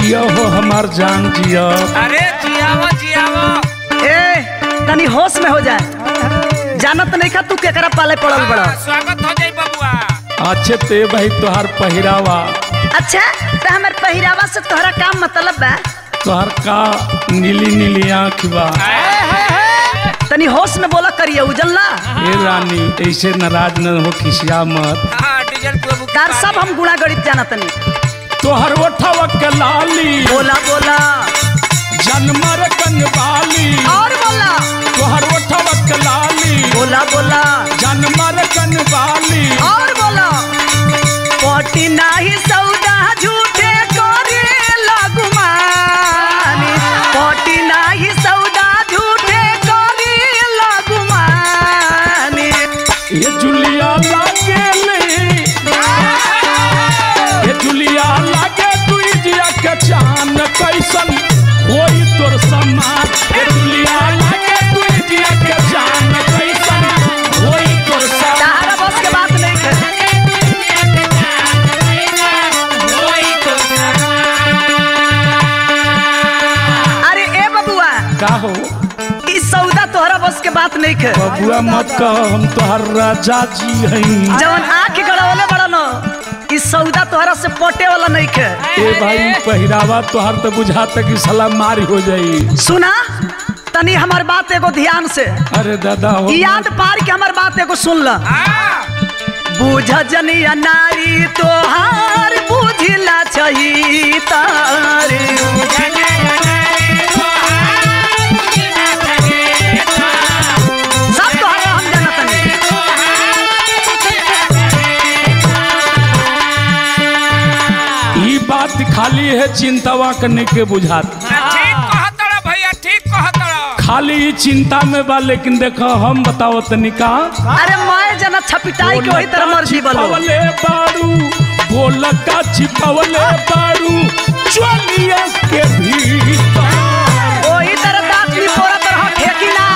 जियो हो हमार जान जियो। अरे जियावो जियावो। ए तनी होश में हो जाए। जानत नहीं खा तू केकरा पाले पड़ल बड़ा। स्वागत हो जाई बबुआ। अच्छे ते भाई तोहार पहिरावा। अच्छा तो हमार पहिरावा से तोहरा काम मतलब बा? तोहार का नीली नीली आँख बा। तनी होश में बोला करिए उजल्ला। ए रानी ऐसे नाराज न हो, खिसिया मत। हां डीजल बाबू कार सब हम गुणा गणित जानत नहीं। तोहर ओठवा के लाली बोला बोला जनमर कनवाली। और बोला तोहर ओठवा के लाली बोला बोला जनमर कनवाली। और बोला पटी नाही सौदा झूठे करे लगुमानी। पटी नाही सौदा झूठे करे लगुमानी। ये जुलिया लागे ये जुलिया लागे तू जिया के चान कैसन होई तोर समान। ये जुलिया लागे तू जिया के चान कैसन होई तोर समान। तारा बस के बात नहीं कर। अरे ए बबुआ का हो इस सौदा तोहरा बस के बात नहीं कर। बबुआ मत कह, हम तोहर राजा जी हई। जवन आँख गड़ावले बड़ा न इस सौदा तोहरा से पटे वाला नहीं के। ए भाई पहिरावा तोहर तो बुझाता कि साला मारी हो जाई। सुना तनी हमार बात एगो ध्यान से अरे दादा हो याद पार के हमार बात एगो सुन ल। बुझ जनिया नारी तोहार बुझिला छही तारे। सब तोहरा हम जानत नहीं। ई बात खाली है चिंतावा करने के बुझात। ठीक कहतड़ा भैया ठीक कहतड़ा। खाली ई चिंता में बा, लेकिन देखो हम बताओ तनिका। अरे मैं जना छपिटाई के वही तरह मर्जी बोलो। छिपवले बारू बोलका छिपवले बारू चलिया के भीतर। वही तरह दांत भी पोरा तरह ठेकी ना।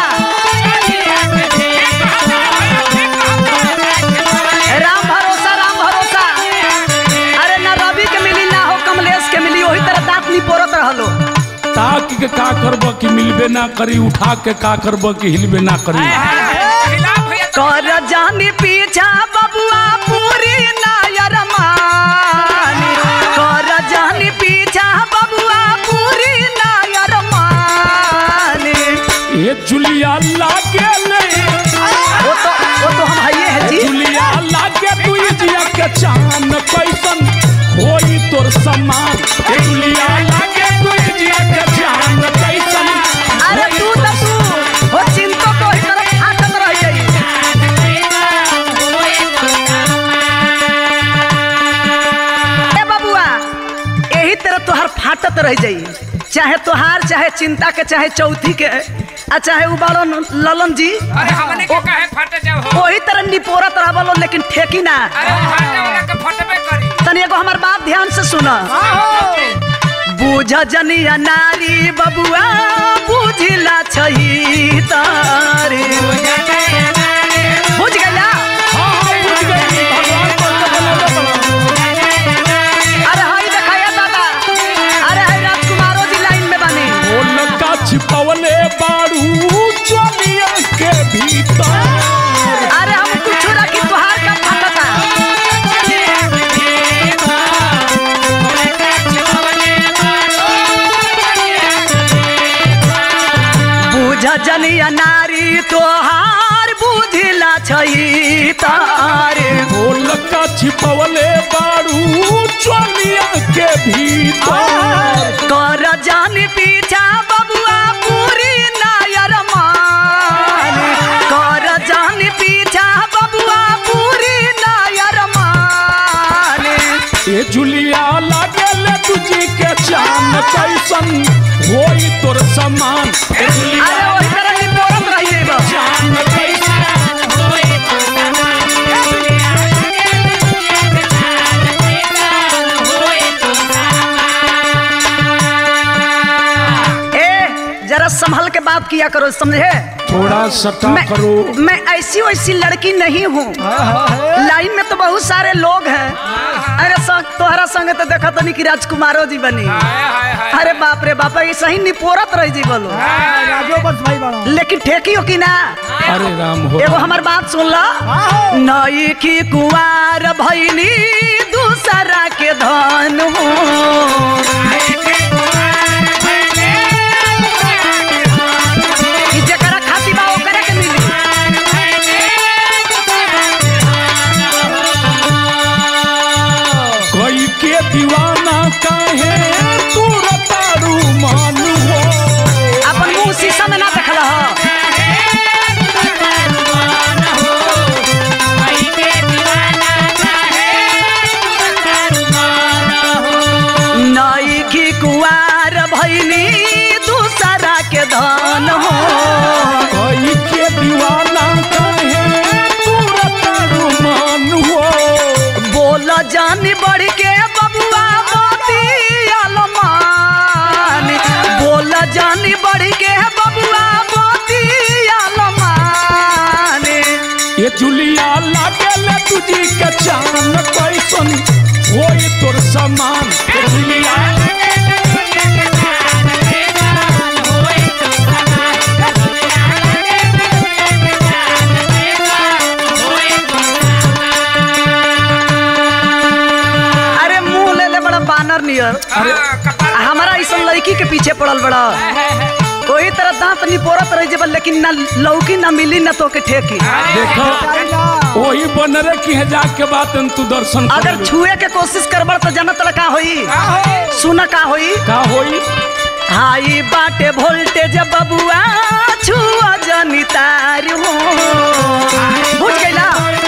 राम भरोसा राम भरोसा। अरे ना रवि के मिली ना हो कमलेश के मिली। वही तरह दांत नहीं पोरत रहलो। ताक के का करब कि मिलबे ना करी, उठा के का करब कि हिलबे ना करी। खिला भैया कर जानी पीछा बबुआ पूरी नायर मानी। कर जानी पीछा बबुआ पूरी नायर मानी। ये जुलिया लागे वो तो हम हइये है जी। जुलिया लागे तू जिया के चान कैसन होई तोर समान। ये जुलिया लागे तू जिया के चान कैसन। अरे तू हो चिंतो को ही तरफ हाथत रह जाई। ए बबुआ यही तरह तोहर फाटत रह जाई। चाहे तोहार चाहे चिंता के चाहे चौथी के चाहे उबालो ललन जी। अरे हमने के काहे फट जाओ हो। वही तरह निपोरत रहबलो लेकिन ठेकी ना। अरे फाटे वाला के फटबे करी। तनी एगो हमार बात ध्यान से सुना। बुझ जनिया नारी बबुआ बुझिला छही तारे। बुझ गया। अरे हई देखाया दादा। अरे हई राजकुमारो जी लाइन में बनी। बोलका छिपवले बारू चलिया के भीतर। अरे हम कुछ रखी तुहार का फटता। बुझ जनिया नारी तोहार बुझिला छही तारे। बोलका छिपवले बारू चलिया के भीतर। कर जानी पीछा बबुआ पूरी नायर मानी। कर जानी पीछा बबुआ पूरी नायर मानी। ये जुलिया लागल तुझी के चान कैसन होई तोर समान। ये जुलिया अरे वही तरह नहीं बोलत रहिए बा। चान कैसन होई तोर ए जरा संभल के बात किया करो समझे। थोड़ा सटा करो। मैं ऐसी वैसी लड़की नहीं हूँ। लाइन में तो बहुत सारे लोग हैं अरे तोहरा संगे तो देखा तनी कि राजकुमारो जी बनी। अरे बाप रे बाप, ये सही निपोरत रही जी बोलो। राजो बस भाई बड़ा लेकिन ठेकी हो कि ना? अरे राम हो एगो हमार बात सुन ला। नई की कुंवार भैनी दूसरा के धन हो। कि जेकरा खाती बा ओकरा के मिली। कोई के दीवाना काहे तू रतारू मान हो। अपन मुंह शीशा में ना देखला हो। नई की कुंवार भैनी दूसरा के धन हो। कोई के दीवाना काहे तू रतारू मान हो। बोल जानी बढ़ के बबुआ मोती आलमान। बोल जानी बढ़ के बबुआ मोती आलमान। ये जुलिया लागल तुझी के चान कैसन होई तोर समान। ये जुलिया अरे मुंह ले ले बड़ा बानर नियर। हमारा ऐसा लड़की के पीछे पड़ल बड़ा। कोई तरह दांत निपोरत रही जब, लेकिन ना लौकी ना मिली ना तो के ठेकी। देखो वही बनरे की है जाके बात तू दर्शन कर अगर ले। छुए के कोशिश करबर तो जनत का होई। सुना का होई। का होई? हाई बाटे वोल्टेज बबुआ छुआ जनी तार हो। बुझ गइला?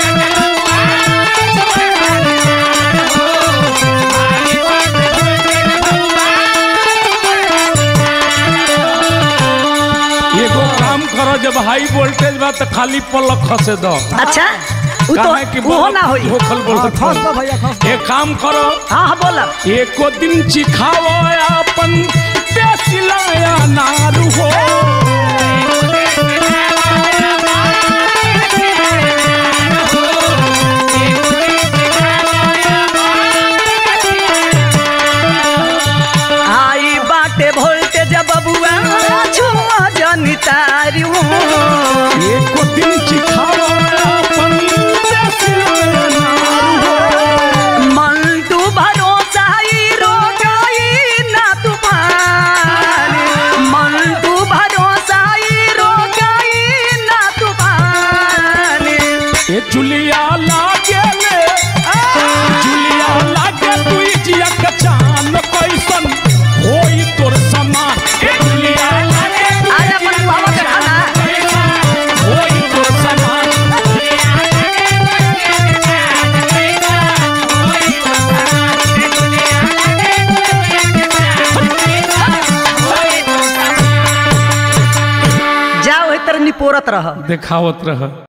एगो काम करो, जब हाई वोल्टेज बा तो खाली पलक खसे दो। अच्छा उ काहे कि तो वो ना होई। होखल बोलत खस तो भैया खस। एक काम करो, हाँ हाँ बोला। एको दिन चिखाओ अपन पेसिलाया नारू हो। हाई बाटे वोल्टेज बबुआ छुआ जनी तार हो। एको दिन चिखाओ अपन पेसिलाया नारू हो। मंटू भरोसा ही रोगाई ना तूफान। मंटू भरोसा ही रोगाई ना तूफान। ए जुलिया लागे ले, जुलिया लागे तू जिया के चान कैसन होई तोर समान। ए जुलिया लागे तू आज अपन बाबा के खाना होई तोर समान। जाओ इतर निपोरत रह। देखावत रह।